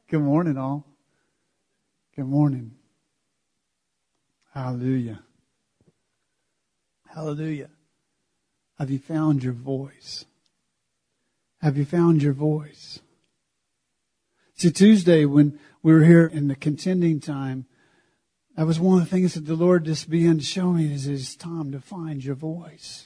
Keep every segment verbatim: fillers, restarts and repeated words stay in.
Good morning, all. Good morning. Hallelujah. Hallelujah. Have you found your voice? Have you found your voice? See, Tuesday when we were here in the contending time, that was one of the things that the Lord just began to show me is it's time to find your voice.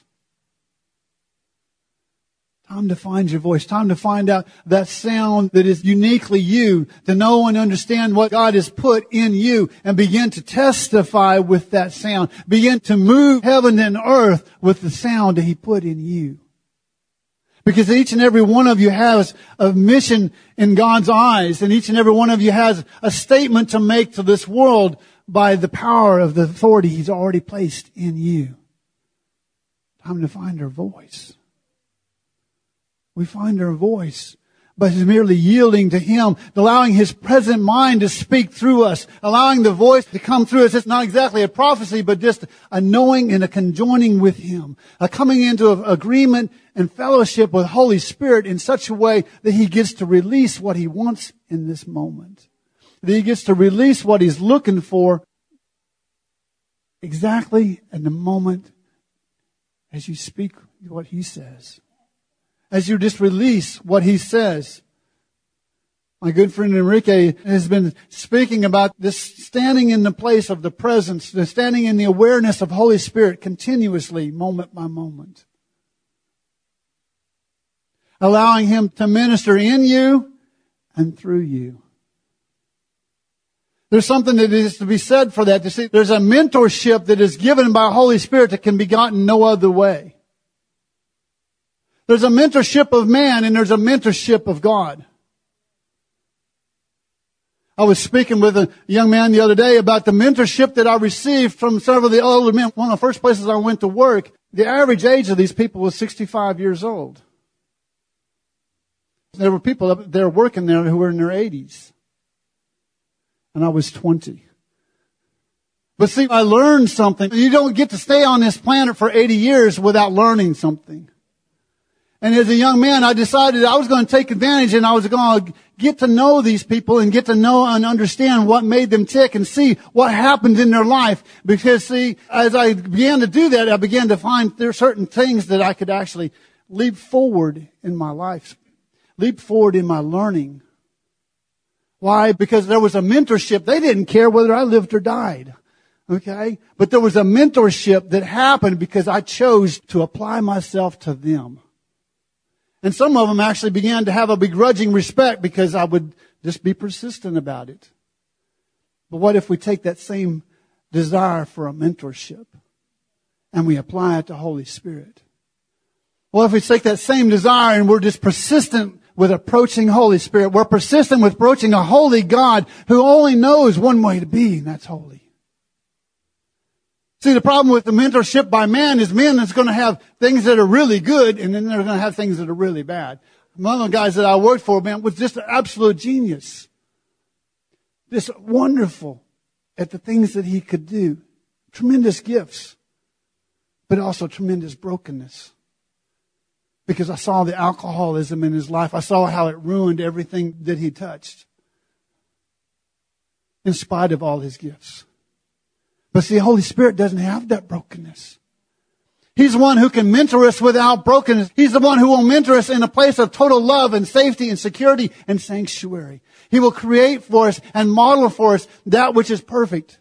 Time to find your voice. Time to find out that sound that is uniquely you. To know and understand what God has put in you. And begin to testify with that sound. Begin to move heaven and earth with the sound that He put in you. Because each and every one of you has a mission in God's eyes. And each and every one of you has a statement to make to this world by the power of the authority He's already placed in you. Time to find our voice. We find our voice by merely yielding to Him, allowing His present mind to speak through us, allowing the voice to come through us. It's not exactly a prophecy, but just a knowing and a conjoining with Him, a coming into agreement and fellowship with Holy Spirit in such a way that He gets to release what He wants in this moment, that He gets to release what He's looking for exactly in the moment as you speak what He says. As you just release what He says. My good friend Enrique has been speaking about this standing in the place of the presence, the standing in the awareness of Holy Spirit continuously, moment by moment. Allowing Him to minister in you and through you. There's something that is to be said for that. You see, there's a mentorship that is given by Holy Spirit that can be gotten no other way. There's a mentorship of man and there's a mentorship of God. I was speaking with a young man the other day about the mentorship that I received from several of the older men. One of the first places I went to work, the average age of these people was sixty-five years old. There were people up there working there who were in their eighties. And I was twenty. But see, I learned something. You don't get to stay on this planet for eighty years without learning something. And as a young man, I decided I was going to take advantage and I was going to get to know these people and get to know and understand what made them tick and see what happened in their life. Because see, as I began to do that, I began to find there are certain things that I could actually leap forward in my life, leap forward in my learning. Why? Because there was a mentorship. They didn't care whether I lived or died. Okay? But there was a mentorship that happened because I chose to apply myself to them. And some of them actually began to have a begrudging respect because I would just be persistent about it. But what if we take that same desire for a mentorship and we apply it to Holy Spirit? Well, if we take that same desire and we're just persistent with approaching Holy Spirit, we're persistent with approaching a holy God who only knows one way to be, and that's holy. See, the problem with the mentorship by man is men that's going to have things that are really good and then they're going to have things that are really bad. One of the guys that I worked for, man, was just an absolute genius. Just wonderful at the things that he could do. Tremendous gifts, but also tremendous brokenness. Because I saw the alcoholism in his life. I saw how it ruined everything that he touched. In spite of all his gifts. But see, the Holy Spirit doesn't have that brokenness. He's the one who can mentor us without brokenness. He's the one who will mentor us in a place of total love and safety and security and sanctuary. He will create for us and model for us that which is perfect.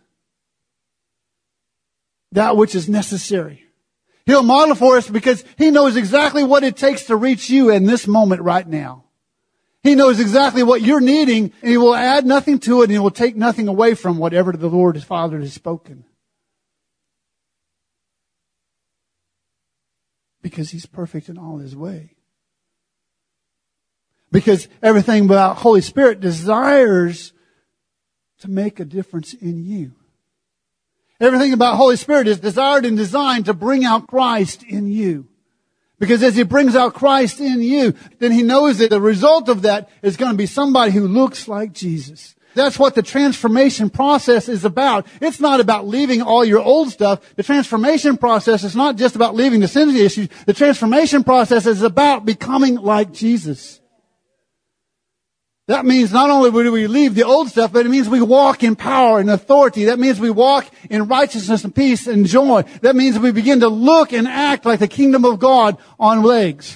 That which is necessary. He'll model for us because He knows exactly what it takes to reach you in this moment right now. He knows exactly what you're needing, and He will add nothing to it, and He will take nothing away from whatever the Lord His Father has spoken. Because He's perfect in all His way. Because everything about Holy Spirit desires to make a difference in you. Everything about Holy Spirit is desired and designed to bring out Christ in you. Because as He brings out Christ in you, then He knows that the result of that is going to be somebody who looks like Jesus. That's what the transformation process is about. It's not about leaving all your old stuff. The transformation process is not just about leaving the sin issues. The transformation process is about becoming like Jesus. That means not only do we leave the old stuff, but it means we walk in power and authority. That means we walk in righteousness and peace and joy. That means we begin to look and act like the kingdom of God on legs.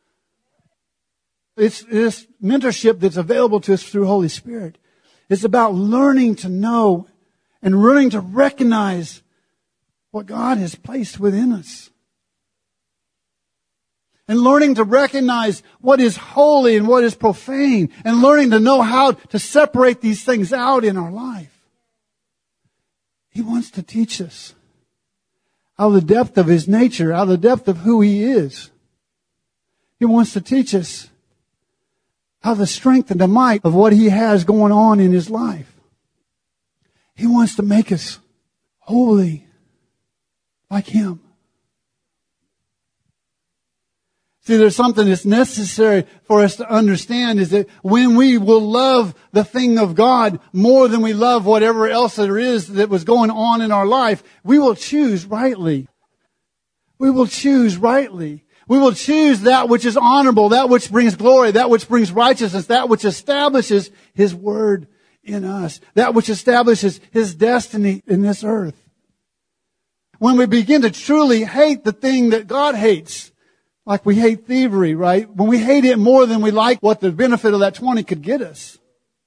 It's this mentorship that's available to us through Holy Spirit. It's about learning to know and learning to recognize what God has placed within us. And learning to recognize what is holy and what is profane. And learning to know how to separate these things out in our life. He wants to teach us out of the depth of His nature, out of the depth of who He is. He wants to teach us out of the strength and the might of what He has going on in His life. He wants to make us holy like Him. See, there's something that's necessary for us to understand is that when we will love the thing of God more than we love whatever else there is that was going on in our life, we will choose rightly. We will choose rightly. We will choose that which is honorable, that which brings glory, that which brings righteousness, that which establishes His word in us, that which establishes His destiny in this earth. When we begin to truly hate the thing that God hates, like we hate thievery, right? When we hate it more than we like what the benefit of that twenty could get us.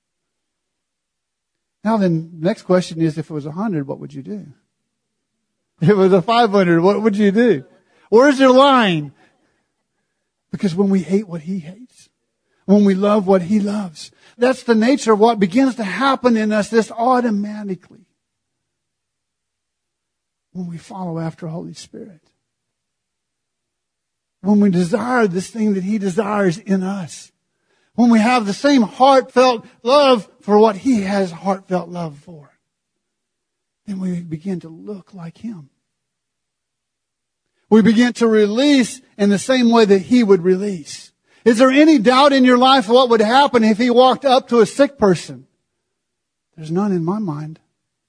Now then, the next question is, if it was a hundred, what would you do? If it was a five hundred, what would you do? Where's your line? Because when we hate what He hates, when we love what He loves, that's the nature of what begins to happen in us this automatically. When we follow after Holy Spirit. When we desire this thing that He desires in us. When we have the same heartfelt love for what He has heartfelt love for. Then we begin to look like Him. We begin to release in the same way that He would release. Is there any doubt in your life what would happen if He walked up to a sick person? There's none in my mind.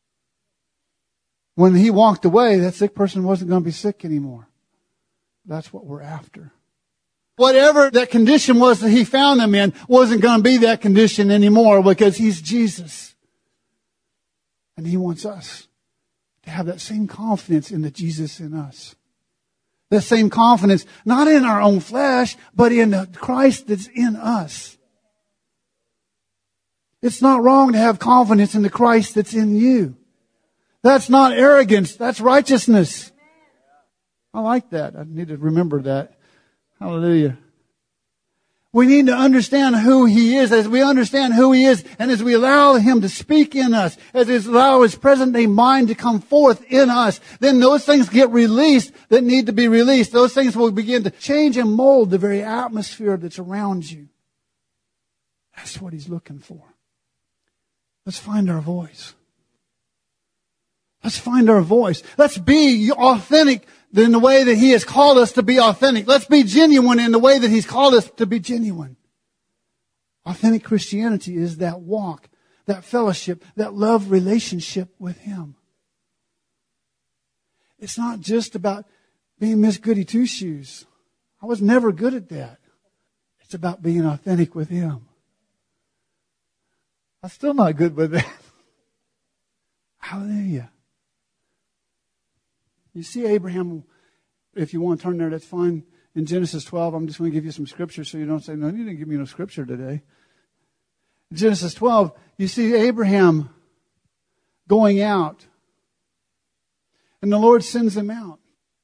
When He walked away, that sick person wasn't going to be sick anymore. That's what we're after. Whatever that condition was that He found them in wasn't going to be that condition anymore because He's Jesus. And He wants us to have that same confidence in the Jesus in us. That same confidence, not in our own flesh, but in the Christ that's in us. It's not wrong to have confidence in the Christ that's in you. That's not arrogance. That's righteousness. I like that. I need to remember that. Hallelujah. We need to understand who He is. As we understand who He is, and as we allow Him to speak in us, as we allow His present day mind to come forth in us, then those things get released that need to be released. Those things will begin to change and mold the very atmosphere that's around you. That's what He's looking for. Let's find our voice. Let's find our voice. Let's be authentic in the way that He has called us to be authentic. Let's be genuine in the way that He's called us to be genuine. Authentic Christianity is that walk, that fellowship, that love relationship with Him. It's not just about being Miss Goody Two-Shoes. I was never good at that. It's about being authentic with Him. I'm still not good with that. Hallelujah. You see Abraham, if you want to turn there, that's fine. In Genesis twelve, I'm just going to give you some scripture so you don't say, no, you didn't give me no scripture today. In Genesis twelve, you see Abraham going out. And the Lord sends him out.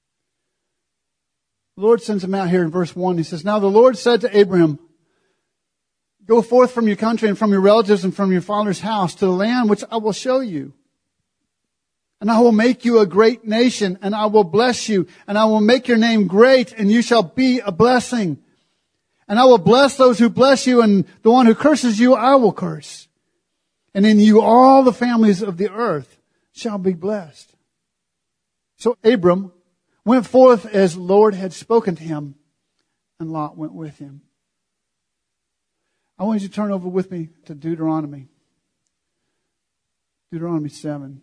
The Lord sends him out here in verse one. He says, now the Lord said to Abraham, go forth from your country and from your relatives and from your father's house to the land which I will show you. And I will make you a great nation, and I will bless you, and I will make your name great, and you shall be a blessing. And I will bless those who bless you, and the one who curses you, I will curse. And in you all the families of the earth shall be blessed. So Abram went forth as the Lord had spoken to him, and Lot went with him. I want you to turn over with me to Deuteronomy. Deuteronomy seven.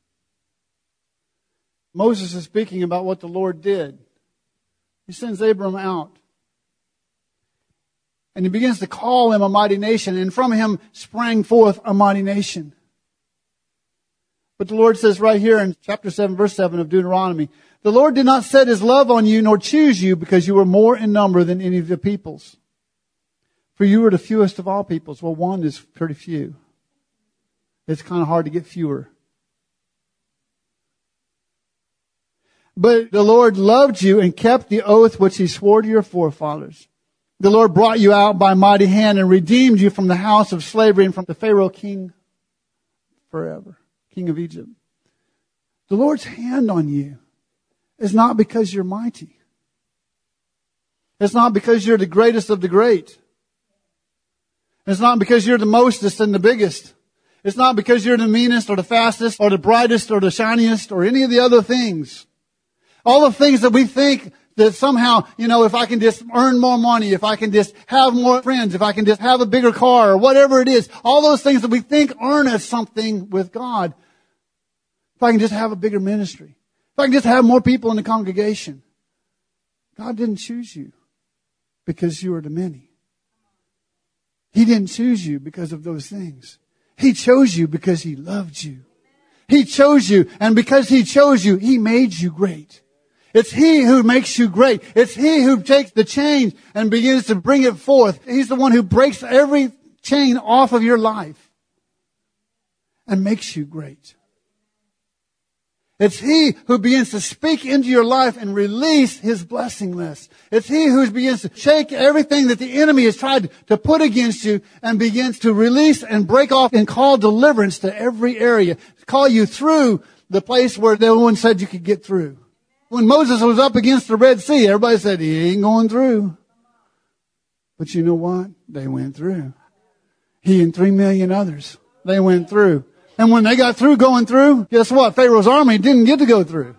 Moses is speaking about what the Lord did. He sends Abram out. And he begins to call him a mighty nation. And from him sprang forth a mighty nation. But the Lord says right here in chapter seven, verse seven of Deuteronomy, the Lord did not set his love on you nor choose you because you were more in number than any of the peoples. For you were the fewest of all peoples. Well, one is pretty few. It's kind of hard to get fewer. But the Lord loved you and kept the oath which he swore to your forefathers. The Lord brought you out by mighty hand and redeemed you from the house of slavery and from the Pharaoh king forever, king of Egypt. The Lord's hand on you is not because you're mighty. It's not because you're the greatest of the great. It's not because you're the mostest and the biggest. It's not because you're the meanest or the fastest or the brightest or the shiniest or any of the other things. All the things that we think that somehow, you know, if I can just earn more money, if I can just have more friends, if I can just have a bigger car or whatever it is, all those things that we think earn us something with God. If I can just have a bigger ministry, if I can just have more people in the congregation. God didn't choose you because you were the many. He didn't choose you because of those things. He chose you because he loved you. He chose you, and because he chose you, he made you great. It's he who makes you great. It's he who takes the chain and begins to bring it forth. He's the one who breaks every chain off of your life and makes you great. It's he who begins to speak into your life and release his blessing list. It's he who begins to shake everything that the enemy has tried to put against you and begins to release and break off and call deliverance to every area. Call you through the place where no one said you could get through. When Moses was up against the Red Sea, everybody said, he ain't going through. But you know what? They went through. He and three million others, they went through. And when they got through going through, guess what? Pharaoh's army didn't get to go through.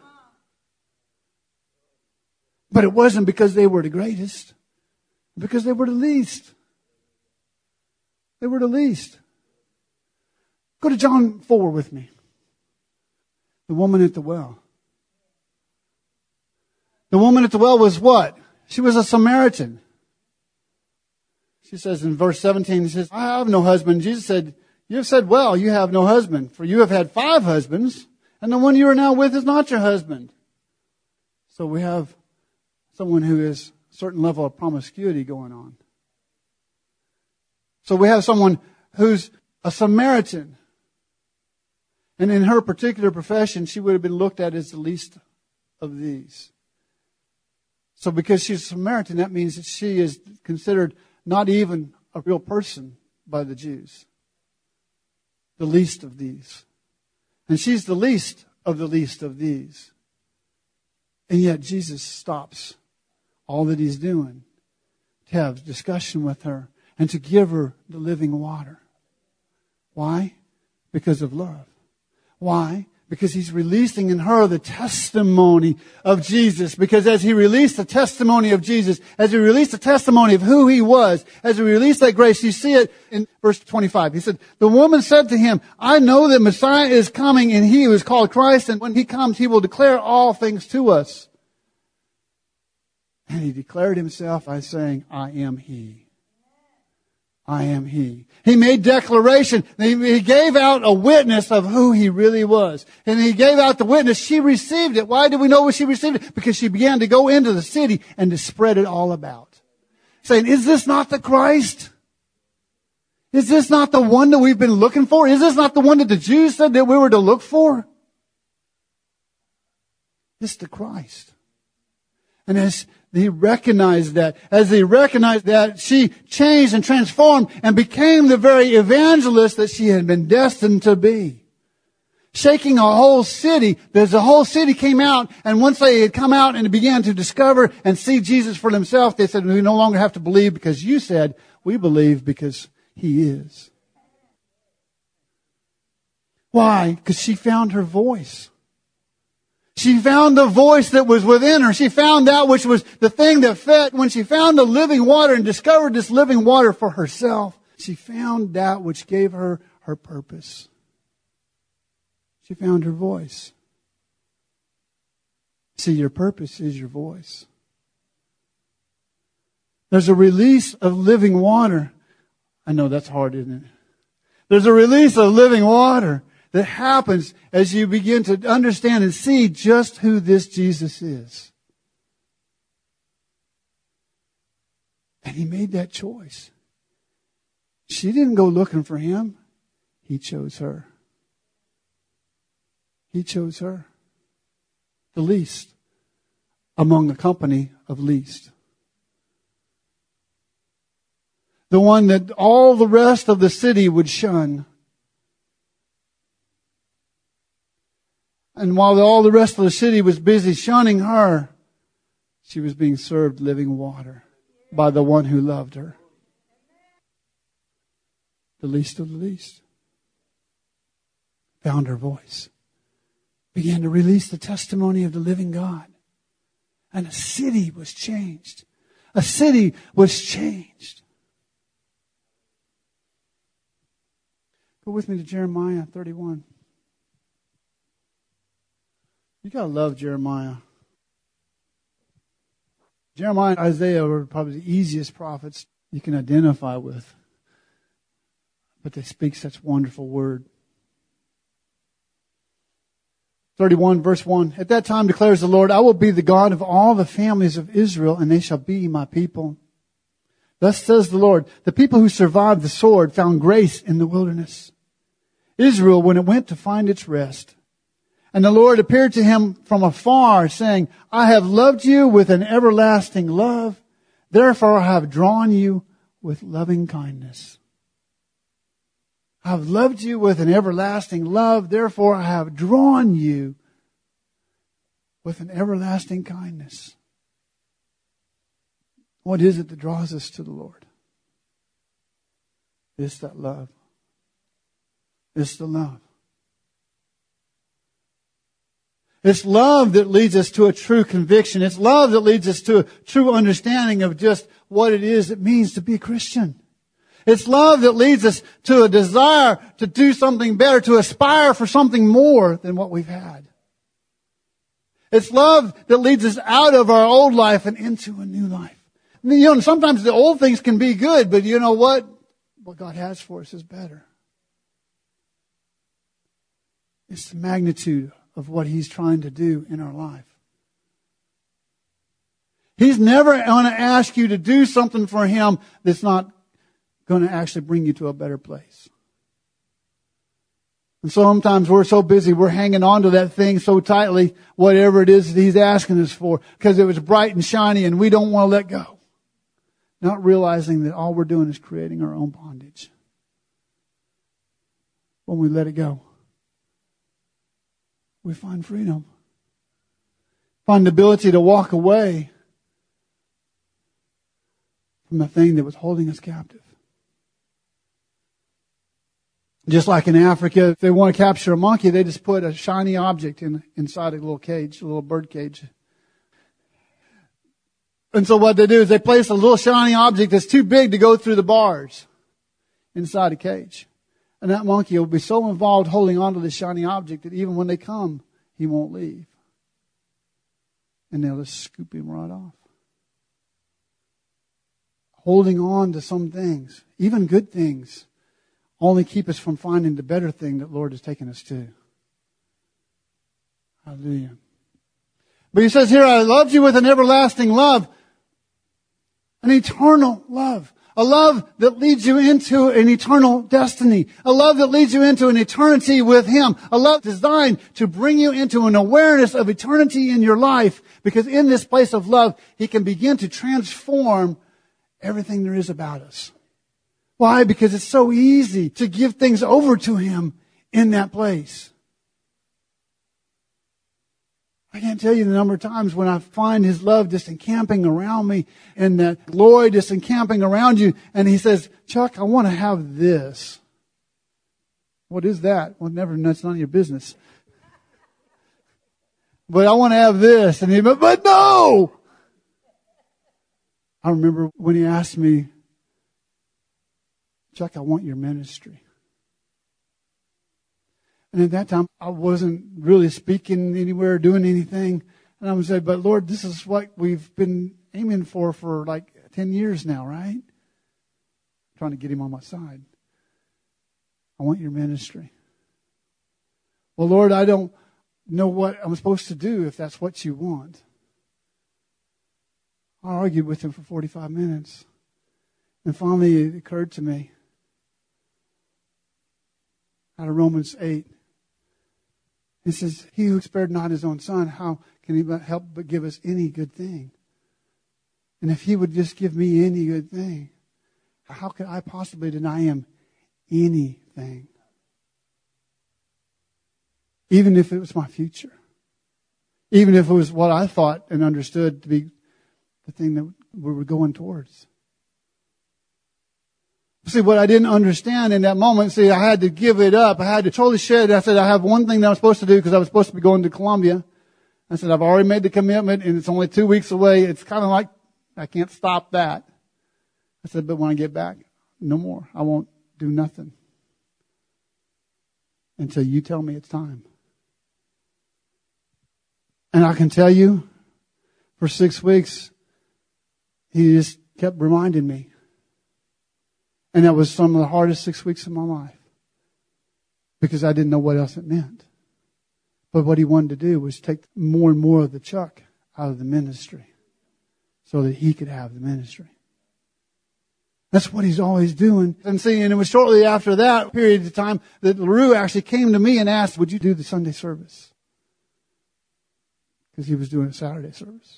But it wasn't because they were the greatest. Because they were the least. They were the least. Go to John four with me. The woman at the well. The woman at the well was what? She was a Samaritan. She says in verse seventeen, she says, I have no husband. Jesus said, you have said, well, you have no husband, for you have had five husbands, and the one you are now with is not your husband. So we have someone who has a certain level of promiscuity going on. So we have someone who's a Samaritan. And in her particular profession, she would have been looked at as the least of these. So because she's a Samaritan, that means that she is considered not even a real person by the Jews. The least of these. And she's the least of the least of these. And yet Jesus stops all that he's doing to have discussion with her and to give her the living water. Why? Because of love. Why? Because he's releasing in her the testimony of Jesus. Because as he released the testimony of Jesus, as he released the testimony of who he was, as he released that grace, you see it in verse twenty-five. He said, the woman said to him, I know that Messiah is coming and he who is called Christ, and when he comes, he will declare all things to us. And he declared himself by saying, I am he. I am he. He made declaration. He gave out a witness of who he really was. And he gave out the witness. She received it. Why do we know she received it? Because she began to go into the city and to spread it all about. Saying, is this not the Christ? Is this not the one that we've been looking for? Is this not the one that the Jews said that we were to look for? It's the Christ. And as he recognized that, as he recognized that, she changed and transformed and became the very evangelist that she had been destined to be. Shaking a whole city, as the whole city came out, and once they had come out and began to discover and see Jesus for themselves, they said, we no longer have to believe because you said, we believe because he is. Why? Because she found her voice. She found the voice that was within her. She found that which was the thing that fed. When she found the living water and discovered this living water for herself, she found that which gave her her purpose. She found her voice. See, your purpose is your voice. There's a release of living water. I know that's hard, isn't it? There's a release of living water that happens as you begin to understand and see just who this Jesus is. And he made that choice. She didn't go looking for him. He chose her. He chose her. The least among a company of least. The one that all the rest of the city would shun. And while all the rest of the city was busy shunning her, she was being served living water by the one who loved her. The least of the least found her voice, began to release the testimony of the living God. And a city was changed. A city was changed. Go with me to Jeremiah thirty-one. You gotta love Jeremiah. Jeremiah and Isaiah were probably the easiest prophets you can identify with. But they speak such wonderful word. thirty-one verse one. At that time declares the Lord, I will be the God of all the families of Israel, and they shall be my people. Thus says the Lord, the people who survived the sword found grace in the wilderness. Israel, when it went to find its rest. And the Lord appeared to him from afar, saying, I have loved you with an everlasting love. Therefore I have drawn you with loving kindness. I have loved you with an everlasting love. Therefore I have drawn you with an everlasting kindness. What is it that draws us to the Lord? It's that love. It's the love. It's love that leads us to a true conviction. It's love that leads us to a true understanding of just what it is it means to be a Christian. It's love that leads us to a desire to do something better, to aspire for something more than what we've had. It's love that leads us out of our old life and into a new life. You know, sometimes the old things can be good, but you know what? What God has for us is better. It's the magnitude of what He's trying to do in our life. He's never going to ask you to do something for Him that's not going to actually bring you to a better place. And sometimes we're so busy, we're hanging on to that thing so tightly, whatever it is that He's asking us for, because it was bright and shiny and we don't want to let go. Not realizing that all we're doing is creating our own bondage. When we let it go, we find freedom. Find the ability to walk away from the thing that was holding us captive. Just like in Africa, if they want to capture a monkey, they just put a shiny object in, inside a little cage, a little bird cage. And so what they do is they place a little shiny object that's too big to go through the bars inside a cage. And that monkey will be so involved holding on to this shiny object that even when they come, he won't leave. And they'll just scoop him right off. Holding on to some things, even good things, only keep us from finding the better thing that the Lord has taken us to. Hallelujah. But He says here, I loved you with an everlasting love. An eternal love. A love that leads you into an eternal destiny. A love that leads you into an eternity with Him. A love designed to bring you into an awareness of eternity in your life. Because in this place of love, He can begin to transform everything there is about us. Why? Because it's so easy to give things over to Him in that place. I can't tell you the number of times when I find His love just encamping around me and that glory just encamping around you. And He says, Chuck, I want to have this. What is that? Well, never, that's none of your business. But I want to have this. And he, but, but no! I remember when He asked me, Chuck, I want your ministry. And at that time, I wasn't really speaking anywhere, doing anything. And I would say, but Lord, this is what we've been aiming for for like ten years now, right? I'm trying to get him on my side. I want your ministry. Well, Lord, I don't know what I'm supposed to do if that's what you want. I argued with him for forty-five minutes. And finally it occurred to me, out of Romans eight, it says, he who spared not his own son, how can he but help but give us any good thing? And if he would just give me any good thing, how could I possibly deny him anything? Even if it was my future. Even if it was what I thought and understood to be the thing that we were going towards. See, what I didn't understand in that moment, see, I had to give it up. I had to totally shed. I said, I have one thing that I'm supposed to do because I was supposed to be going to Colombia. I said, I've already made the commitment and it's only two weeks away. It's kind of like, I can't stop that. I said, but when I get back, no more. I won't do nothing until you tell me it's time. And I can tell you, for six weeks, he just kept reminding me. And that was some of the hardest six weeks of my life. Because I didn't know what else it meant. But what he wanted to do was take more and more of the chuck out of the ministry. So that he could have the ministry. That's what he's always doing. And see, and it was shortly after that period of time that LaRue actually came to me and asked, would you do the Sunday service? Because he was doing a Saturday service.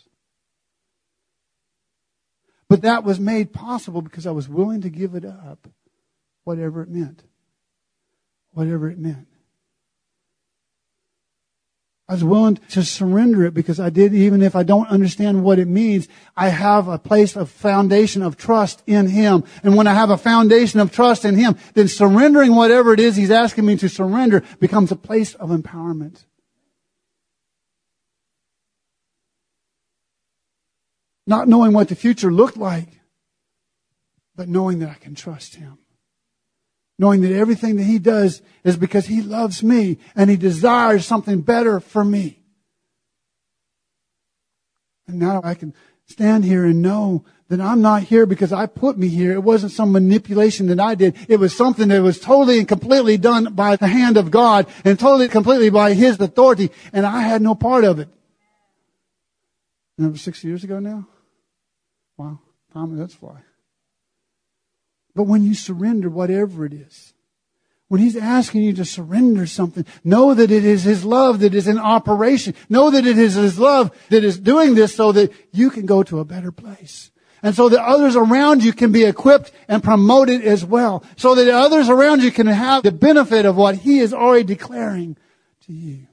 But that was made possible because I was willing to give it up, whatever it meant. Whatever it meant. I was willing to surrender it because I did, even if I don't understand what it means, I have a place of foundation of trust in Him. And when I have a foundation of trust in Him, then surrendering whatever it is He's asking me to surrender becomes a place of empowerment. Not knowing what the future looked like, but knowing that I can trust Him. Knowing that everything that He does is because He loves me and He desires something better for me. And now I can stand here and know that I'm not here because I put me here. It wasn't some manipulation that I did. It was something that was totally and completely done by the hand of God and totally and completely by His authority. And I had no part of it. And it was six years ago now. Wow, time does fly. But when you surrender whatever it is, when He's asking you to surrender something, know that it is His love that is in operation. Know that it is His love that is doing this so that you can go to a better place. And so that others around you can be equipped and promoted as well. So that others around you can have the benefit of what He is already declaring to you.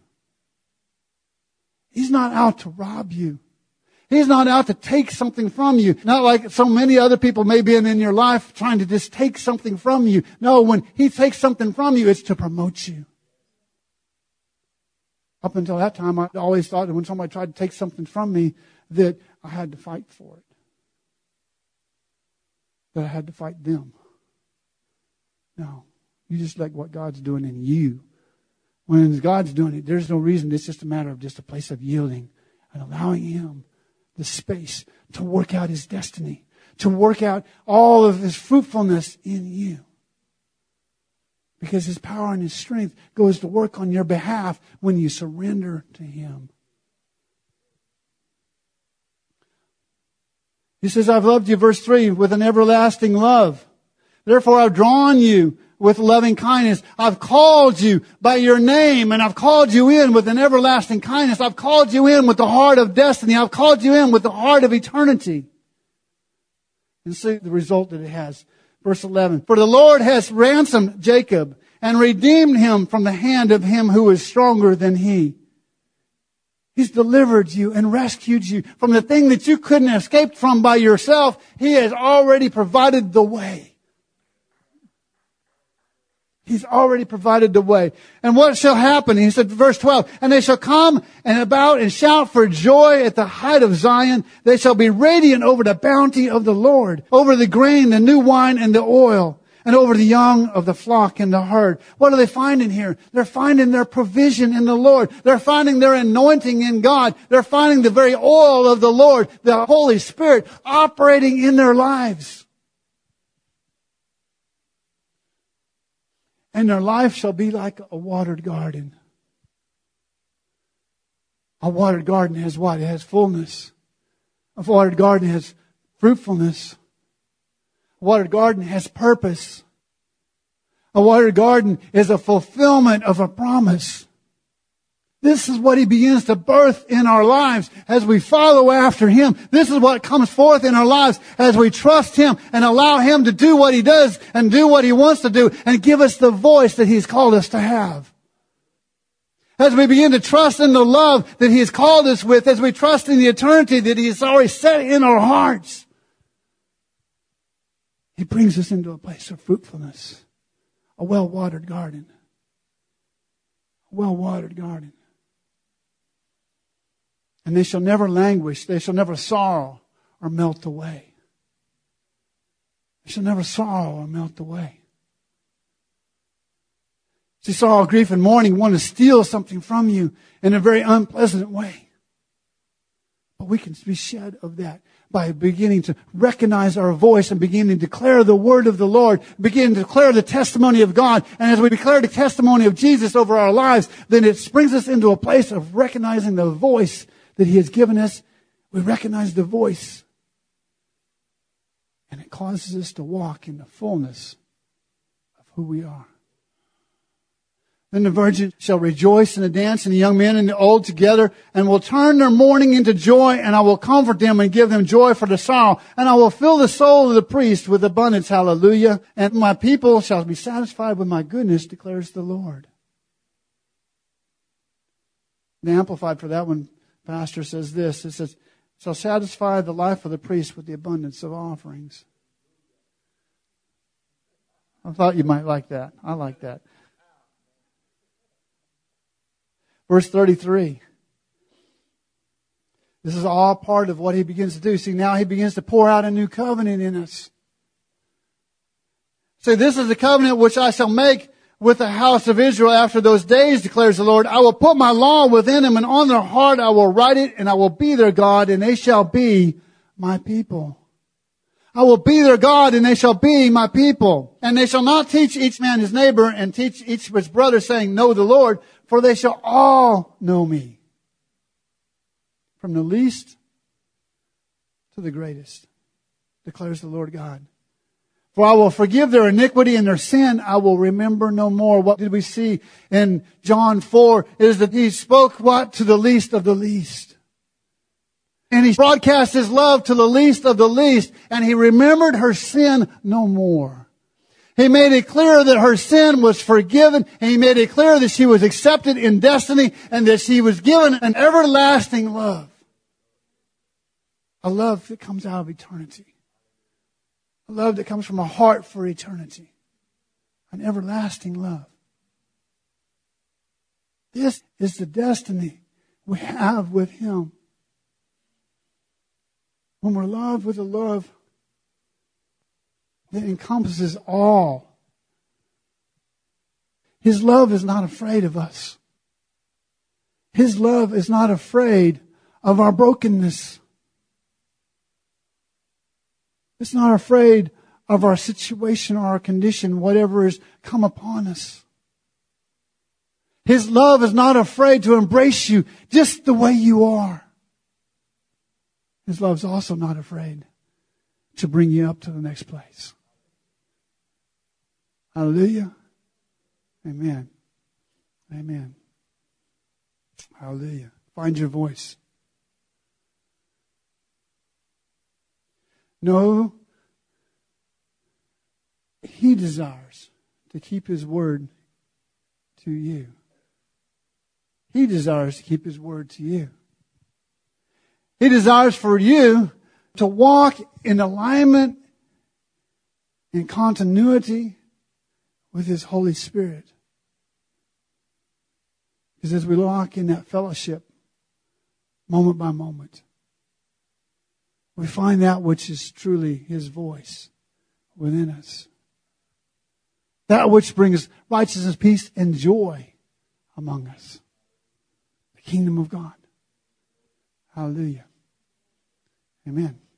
He's not out to rob you. He's not out to take something from you. Not like so many other people may be in, in your life trying to just take something from you. No, when He takes something from you, it's to promote you. Up until that time, I always thought that when somebody tried to take something from me, that I had to fight for it. That I had to fight them. No. You just like what God's doing in you. When God's doing it, there's no reason. It's just a matter of just a place of yielding and allowing Him the space to work out His destiny, to work out all of His fruitfulness in you. Because His power and His strength goes to work on your behalf when you surrender to Him. He says, I've loved you, verse three, with an everlasting love. Therefore I've drawn you with loving kindness. I've called you by your name, and I've called you in with an everlasting kindness. I've called you in with the heart of destiny. I've called you in with the heart of eternity. And see the result that it has. Verse eleven. For the Lord has ransomed Jacob and redeemed him from the hand of him who is stronger than he. He's delivered you and rescued you from the thing that you couldn't escape from by yourself. He has already provided the way. He's already provided the way. And what shall happen? He said, verse twelve, and they shall come and about and shout for joy at the height of Zion. They shall be radiant over the bounty of the Lord, over the grain, the new wine, and the oil. and over the young of the flock and the herd. What are they finding here? They're finding their provision in the Lord. They're finding their anointing in God. They're finding the very oil of the Lord, the Holy Spirit, operating in their lives. And their life shall be like a watered garden. A watered garden has what? It has fullness. A watered garden has fruitfulness. A watered garden has purpose. A watered garden is a fulfillment of a promise. This is what He begins to birth in our lives as we follow after Him. This is what comes forth in our lives as we trust Him and allow Him to do what He does and do what He wants to do and give us the voice that He's called us to have. As we begin to trust in the love that He has called us with, as we trust in the eternity that He has already set in our hearts, He brings us into a place of fruitfulness, a well-watered garden. A well-watered garden. And they shall never languish, they shall never sorrow or melt away. They shall never sorrow or melt away. See, sorrow, grief, and mourning want to steal something from you in a very unpleasant way. But we can be shed of that by beginning to recognize our voice and beginning to declare the word of the Lord, begin to declare the testimony of God. And as we declare the testimony of Jesus over our lives, then it brings us into a place of recognizing the voice that He has given us. We recognize the voice. And it causes us to walk in the fullness of who we are. Then the virgin shall rejoice and dance, and the young men and the old together, and will turn their mourning into joy, and I will comfort them and give them joy for the sorrow. And I will fill the soul of the priest with abundance, hallelujah. And my people shall be satisfied with my goodness, declares the Lord. The Amplified for that one, Pastor says this. It says, shall satisfy the life of the priest with the abundance of offerings. I thought you might like that. I like that. Verse thirty-three. This is all part of what He begins to do. See, now He begins to pour out a new covenant in us. Say, this is the covenant which I shall make with the house of Israel after those days, declares the Lord. I will put my law within them, and on their heart I will write it, and I will be their God, and they shall be my people. I will be their God, and they shall be my people. And they shall not teach each man his neighbor, and teach each his brother, saying, know the Lord, for they shall all know me, from the least to the greatest, declares the Lord God. For I will forgive their iniquity and their sin I will remember no more. What did we see in John four is that He spoke what? To the least of the least. And He broadcast His love to the least of the least, and He remembered her sin no more. He made it clear that her sin was forgiven, and He made it clear that she was accepted in destiny, and that she was given an everlasting love. A love that comes out of eternity. A love that comes from a heart for eternity. An everlasting love. This is the destiny we have with Him. When we're loved with a love that encompasses all. His love is not afraid of us. His love is not afraid of our brokenness. It's not afraid of our situation or our condition, whatever has come upon us. His love is not afraid to embrace you just the way you are. His love is also not afraid to bring you up to the next place. Hallelujah. Amen. Amen. Hallelujah. Find your voice. No, He desires to keep His word to you. He desires to keep His word to you. He desires for you to walk in alignment, in continuity with His Holy Spirit. Because as we walk in that fellowship, moment by moment, we find that which is truly His voice within us. That which brings righteousness, peace, and joy among us. The kingdom of God. Hallelujah. Amen.